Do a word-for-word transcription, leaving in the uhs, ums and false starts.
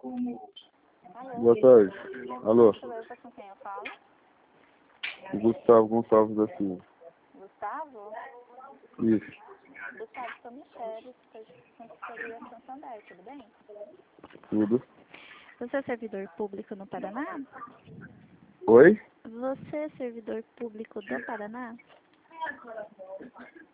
Alô? Boa tarde. Alô? Deixa eu ver com quem eu falo. Gustavo Gonçalves da Silva. Gustavo? Isso. Gustavo, sou Michele, consultoria Santander, tudo bem? Tudo. Você é servidor público no Paraná? Oi? Você é servidor público do Paraná?